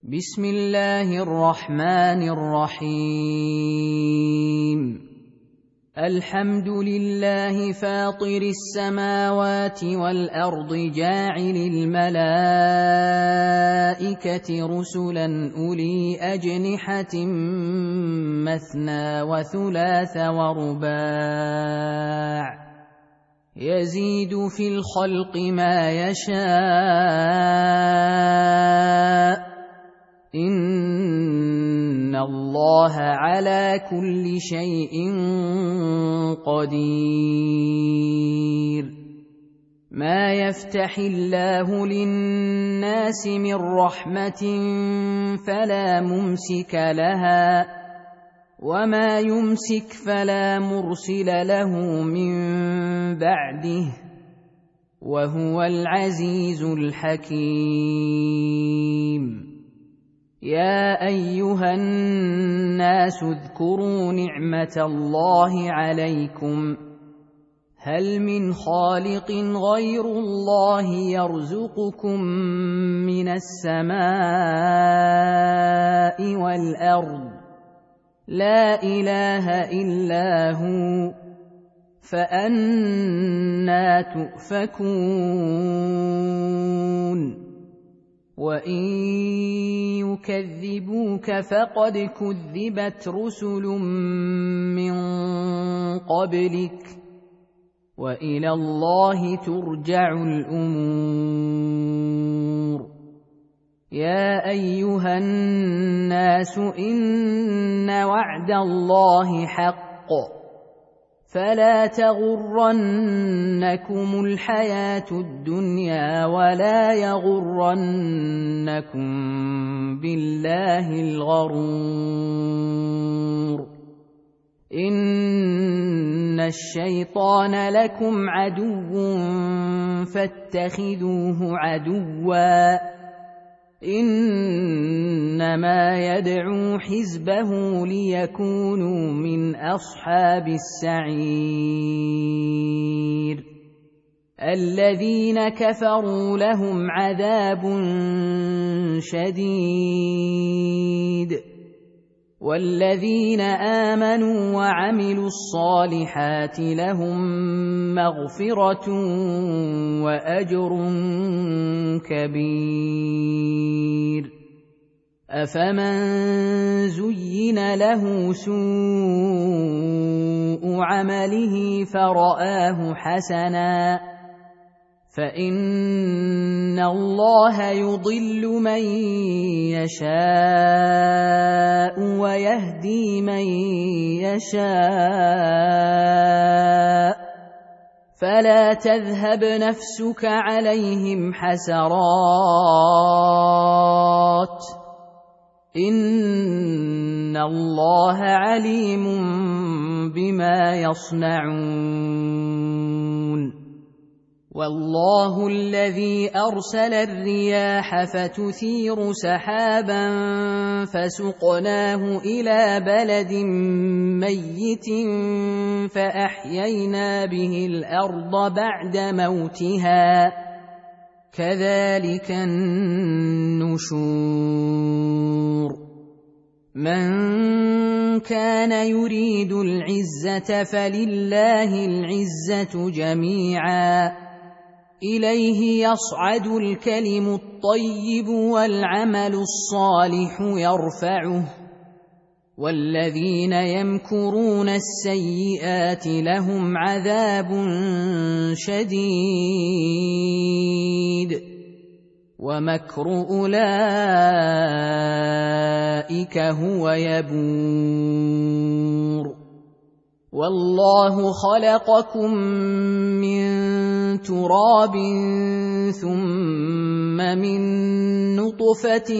بسم الله الرحمن الرحيم. الحمد لله فاطر السماوات والأرض جاعل الملائكة رسلا أولي أجنحة مثنى وثلاث ورباع يزيد في الخلق ما يشاء إن الله على كل شيء قدير. ما يفتح الله للناس من رحمة فلا ممسك لها وما يمسك فلا مرسل له من بعده وهو العزيز الحكيم. يا أيها الناس اذكروا نعمة الله عليكم هل من خالق غير الله يرزقكم من السماء والأرض لا إله إلا هو فأنى تؤفكون. وإن يكذبوك فقد كذبت رسل من قبلك وإلى الله ترجع الأمور. يا أيها الناس إن وعد الله حق فلا تغرنكم الحياة الدنيا ولا يغرنكم بالله الغرور. إن الشيطان لكم عدو فاتخذوه عدوا إنما يدعو حزبه ليكونوا من أصحاب السعير. الذين كفروا لهم عذاب شديد والذين آمنوا وعملوا الصالحات لهم مغفرة وأجر كبير. أفمن زين له سوء عمله فرآه حسنا فإن الله يضل من يشاء ويهدي من يشاء فلا تذهب نفسك عليهم حسرات إن الله عليم بما يصنعون. والله الذي أرسل الرياح فتثير سحابا فسقناه إلى بلد ميت فأحيينا به الأرض بعد موتها كذلك النشور. من كان يريد العزة فلله العزة جميعا إليه يصعد الكلم الطيب والعمل الصالح يرفعه والذين يمكرون السيئات لهم عذاب شديد ومكر أولئك هو يبور. والله خلقكم من تراب ثم من نطفة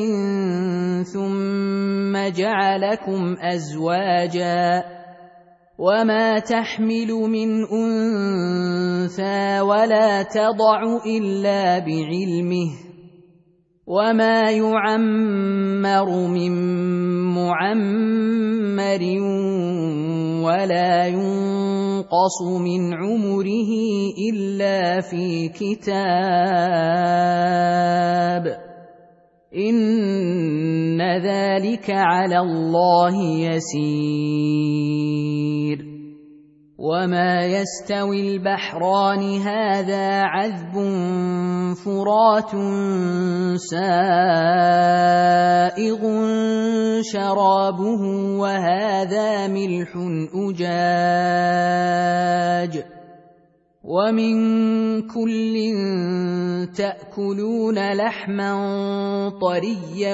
ثم جعلكم أزواجا وما تحمل من أنثى ولا تضع إلا بعلمه وما يعمر من معمر ولا ينقص من عمره إلا في كتاب إن إن ذلك على الله يسير وما يستوي البحران هذا عذب فرات سائغ شرابه وهذا ملح أجاج ومن كل تأكلون لحما طريا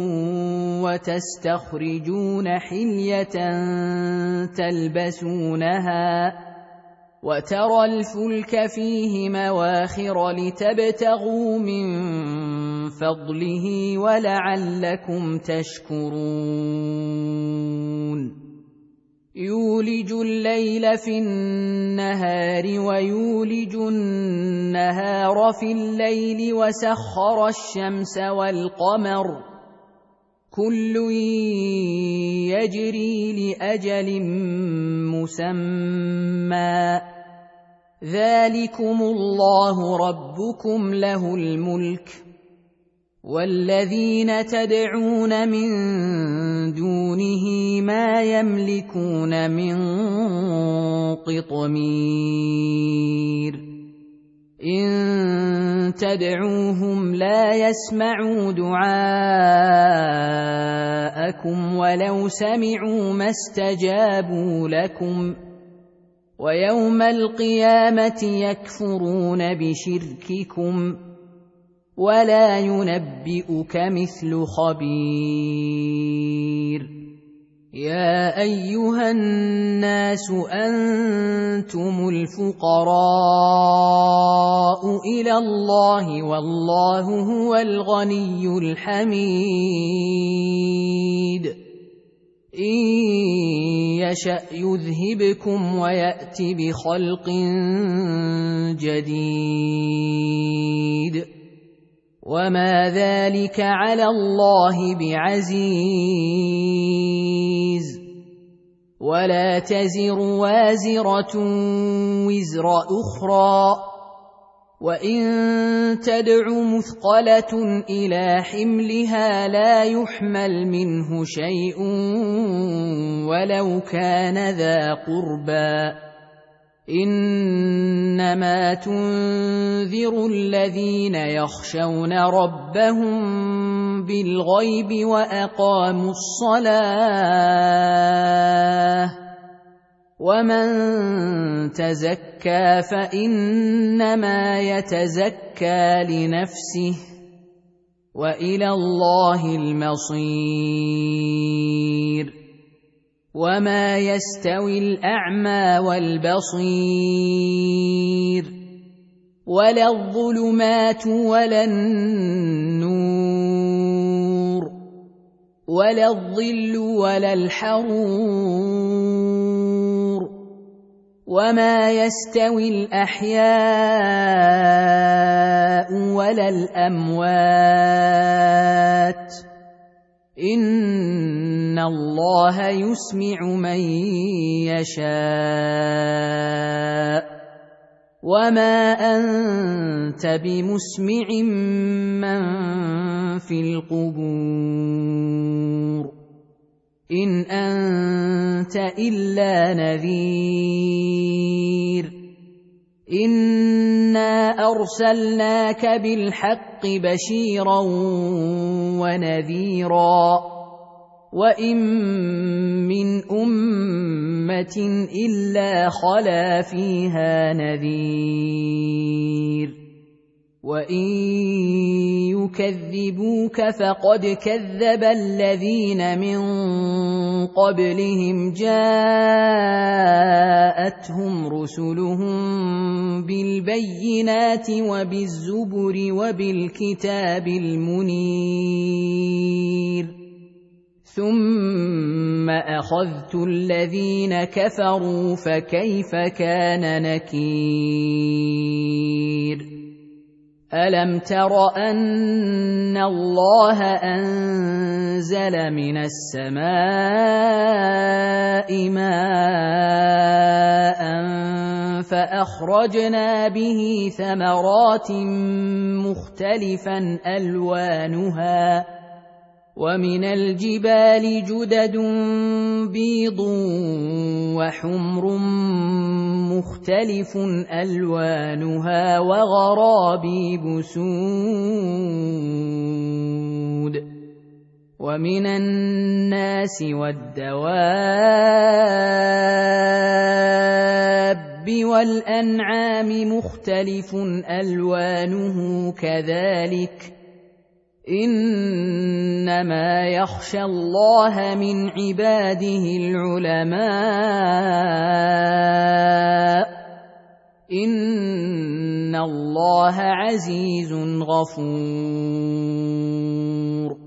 وتستخرجون حلية تلبسونها وترى الفلك فيه مواخر لتبتغوا من فضله ولعلكم تشكرون يولج الليل في النهار ويولج النهار في الليل وسخر الشمس والقمر كل يجري لأجل مسمى ذلكم الله ربكم له الملك والذين تدعون من دونه ما يملكون من قطمير إن تدعوهم لا يسمعوا دعاءكم ولو سمعوا ما استجابوا لكم ويوم القيامة يكفرون بشرككم ولا ينبئك مثل خبير يا أيها الناس أنتم الفقراء إلى الله والله هو الغني الحميد إن يشأ يذهبكم ويأت بخلق جديد وما ذلك على الله بعزيز ولا تزر وازرة وزر أخرى وإن تدع مثقلة إلى حملها لا يحمل منه شيء ولو كان ذا قربى إنما تنذر الذين يخشون ربهم بالغيب وأقاموا الصلاة ومن تزكى فإنما يتزكى لنفسه وإلى الله المصير وما يستوي الأعمى والبصير ولا الظلمات ولا النور ولا الظل ولا الحرور وما يستوي الأحياء ولا الأموات إن الله يسمع من يشاء وما أنت بمسمع من في القبور إن أنت إلا نذير إنا أرسلناك بالحق بشيرا ونذيرا وإن من أمة إلا خلا فيها نذير وإن يكذبوك فقد كذب الذين من قبلهم جاءتهم رسلهم بالبينات وبالزبر وبالكتاب المنير ثم أخذت الذين كفروا فكيف كان نكير ألم تر أن الله أنزل من السماء ماء فأخرجنا به ثمرات مختلفا ألوانها ومن الجبال جدد بيض وحمر مختلف ألوانها وغرابيب سود ومن الناس والدواب والأنعام مختلف ألوانه كذلك إنما يخشى الله من عباده العلماء إن الله عزيز غفور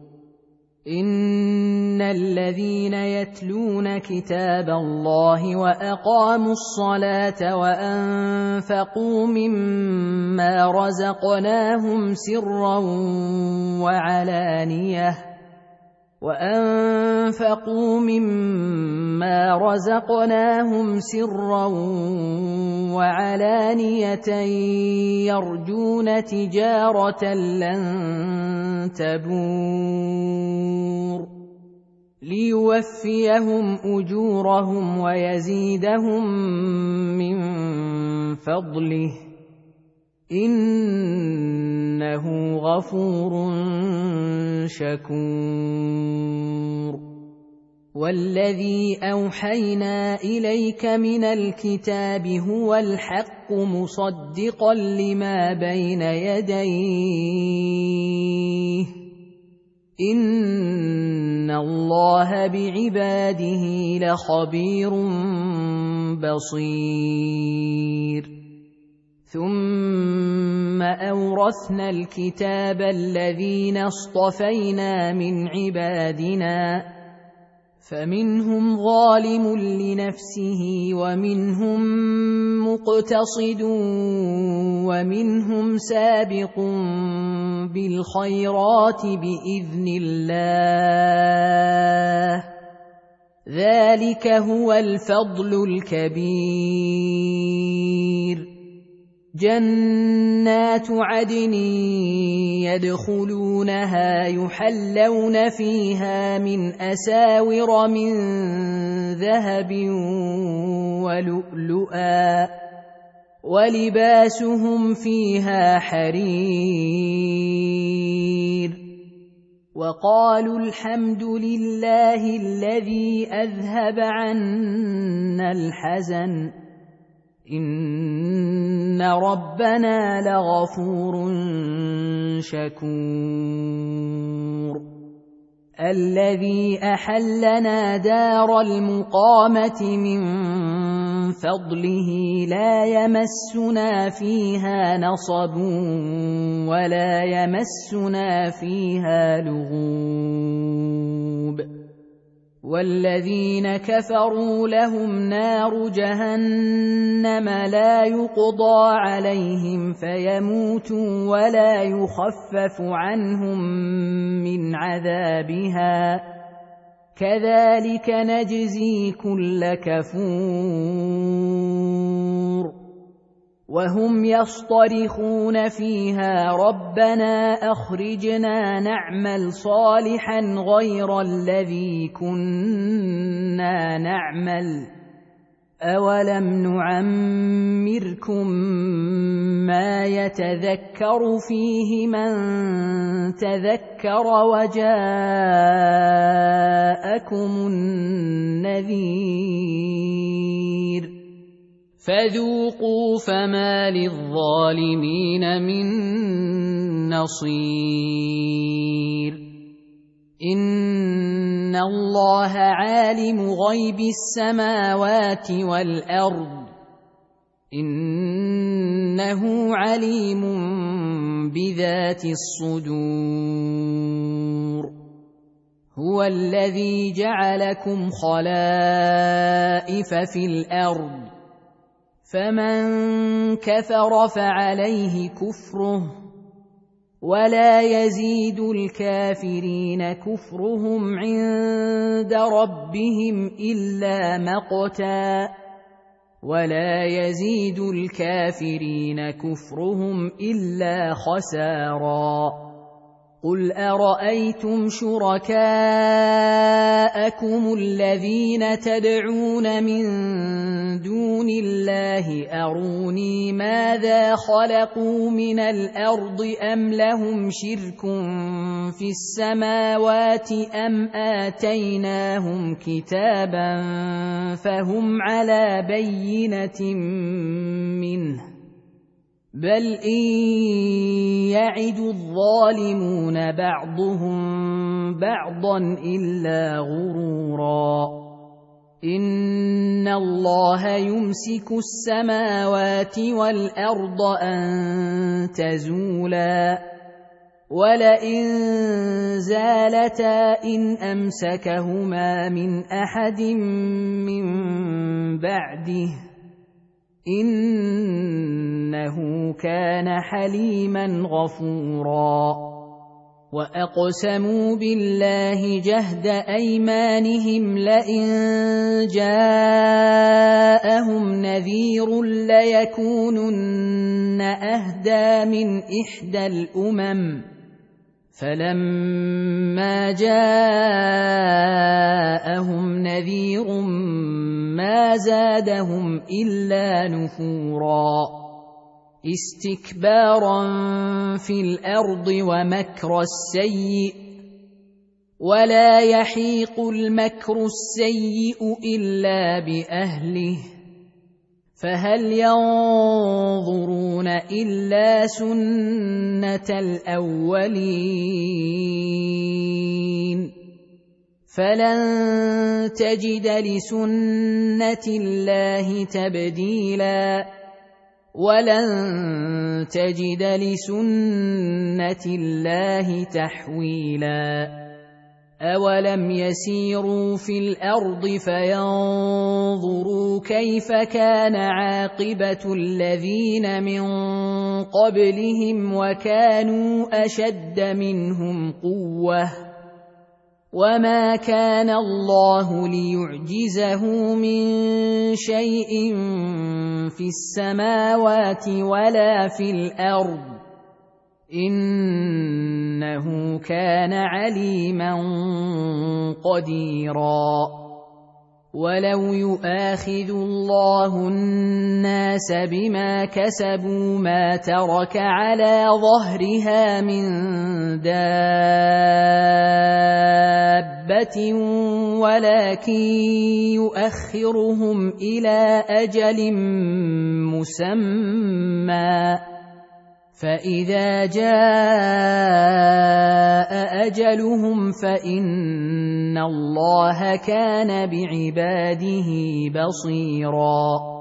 إن الذين يتلون كتاب الله وأقاموا الصلاة وأنفقوا مما رزقناهم سرا وعلانية يرجون تجارة لن تبور ليوفيهم أجورهم ويزيدهم من فضله إنه غفور شكور والذي أوحينا إليك من الكتاب هو الحق مصدقا لما بين يديه إن الله بعباده لخبير بصير ثم أورثنا الكتاب الذين اصطفينا من عبادنا فمنهم ظالم لنفسه ومنهم مقتصد ومنهم سابق بالخيرات بإذن الله ذلك هو الفضل الكبير جنات عدن يدخلونها يحلون فيها من أساور من ذهب ولؤلؤا ولباسهم فيها حرير وقالوا الحمد لله الذي أذهب عنا الحزن إن ربنا لغفور شكور الذي أحلنا دار المقامة من فضله لا يمسنا فيها نصب ولا يمسنا فيها لغوب والذين كفروا لهم نار جهنم لا يقضى عليهم فيموتوا ولا يخفف عنهم من عذابها كذلك نجزي كل كفور وهم يصطرخون فيها ربنا أخرجنا نعمل صالحا غير الذي كنا نعمل أولم نعمركم ما يتذكر فيه من تذكر وجاءكم النذير فذوقوا فما للظالمين من نصير إن الله عالم غيب السماوات والأرض إنه عليم بذات الصدور هو الذي جعلكم خلائف في الأرض فمن كفر فعليه كفره ولا يزيد الكافرين كفرهم عند ربهم إلا مقتا ولا يزيد الكافرين كفرهم إلا خسارا قل أرأيتم شركاءكم الذين تدعون من دون الله أروني ماذا خلقوا من الأرض أم لهم شرك في السماوات أم آتيناهم كتابا فهم على بينة منه بل إن يعد الظالمون بعضهم بعضا إلا غرورا إن الله يمسك السماوات والأرض أن تزولا ولئن زالتا إن أمسكهما من أحد من بعده إنه كان حليما غفورا وأقسموا بالله جهد أيمانهم لئن جاءهم نذير ليكونن أهدى من إحدى الأمم فلما جاءهم نذير ما زادهم إلا نفورا استكبارا في الأرض ومكر السيء ولا يحيق المكر السيء إلا بأهله فهل ينظرون إلا سنة الأولين فلن تجد لسنة الله تبديلا ولن تجد لسنة الله تحويلا أولم يسيروا في الأرض فينظروا كيف كان عاقبة الذين من قبلهم وكانوا أشد منهم قوة وما كان الله ليعجزه من شيء في السماوات ولا في الأرض إنه كان عليما قديرا ولو يؤاخذ الله الناس بما كسبوا ما ترك على ظهرها من دابة ولكن يؤخرهم إلى أجل مسمى فإذا جاء أجلهم فإن الله كان بعباده بصيراً